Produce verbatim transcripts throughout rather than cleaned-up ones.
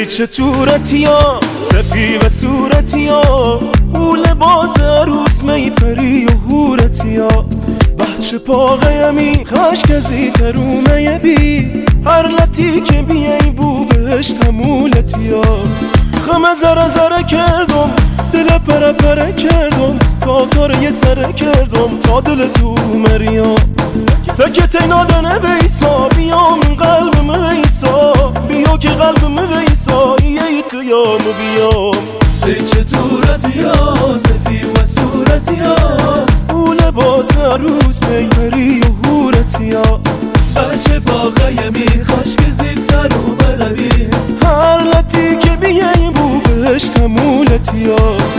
چطورتیا سفی و صورتیا او لباس عروس می پری و هورتیا بچه پاقیمی خشکزی ترومه بی هر لطی که بیای بو بهش تمولتیا خمه زره زره کردم دل پره پره کردم تا کار یه سره کردم تا دل تو مریا تکه تینادنه بیسا بیام قلبم ایسا بیا که قلبم بیسا یه تو یامو بیام سی چطورتیا سفی و صورتیا او لباس عروس میپری و هورتیا بچه باقیمی خشک زیدتر اومده بی هر لطی که بیایی بو بهش تمولتیا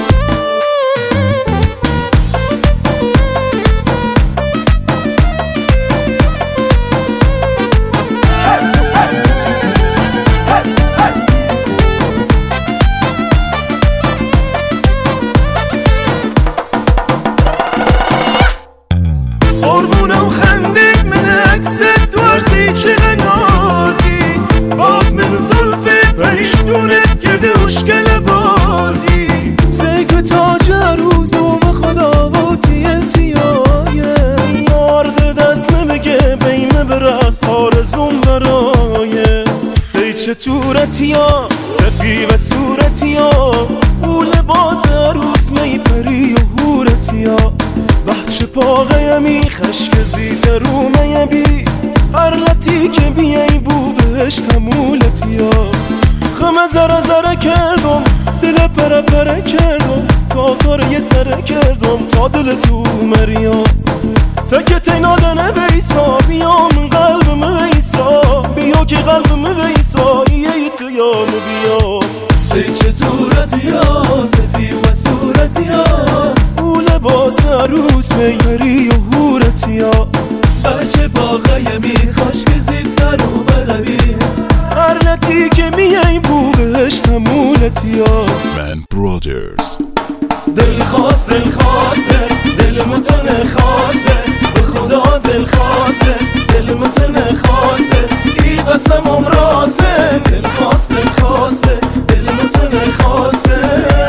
قربونه و خندید من عکست دوارسی چه نازی باب من زلفت پریش دورت کرده اشکل بازی سیک تاج عروس دوم خدا و تیل تیایه یارد دستمه بگه بیمه برس آرزون برایه سی چطورتیا سفی و صورتیا او لباس عروس می پری و هورتیا بچه پاقیمی خشک زیت رومه بی هر لطی که بیای بو بهش تمولتیا خمه زره زره کردم دل پره پره کردم تا کار یه سره کردم تا دل تو مریا تکه تینادنه بیسا بیام قلبم ایسا بیا که قلبم بیسا یه تو یامو بیام سی چطورتیا سفی و صورتیا او لباس عروس میپری و هورتیا بچه باقیمی خشک زیدتر اومده بی هر لطی که میای بو بهش تمولتیا من برادرز دل خواست دل خواسته دل متن خواسته به خدا دل خواسته دل متن خواسته ای قسم امراسه دل خواست دل خواسته دل متن خواسته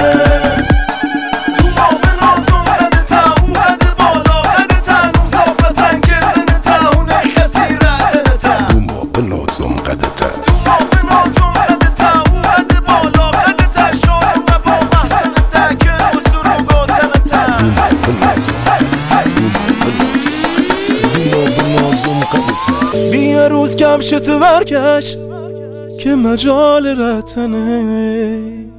بیا روز کمشت ورکش که مجال رتنه